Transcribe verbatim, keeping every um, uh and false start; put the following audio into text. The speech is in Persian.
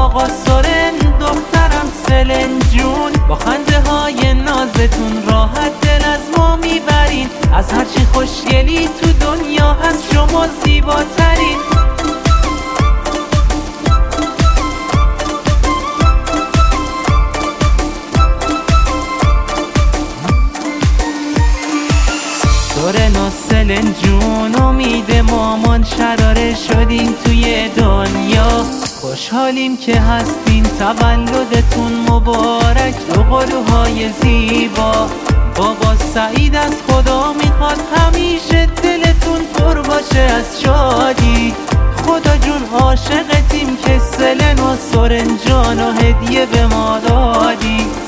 آقا سورن، دخترم سلن جون، با خنده های نازتون راحت دل از ما میبرین. از هرچی خوشگلی تو دنیا هست شما زیباترین. سورن و سلن جون، امید مامان شراره شدین توی دنیا. خوشحالیم که هستین، تولدتون مبارک، دو قلوهای زیبا. بابا سعید از خدا میخواد همیشه دلتون پر باشه از شادی. خدا جون عاشقتیم که سلن و سورن جان و هدیه به ما دادی.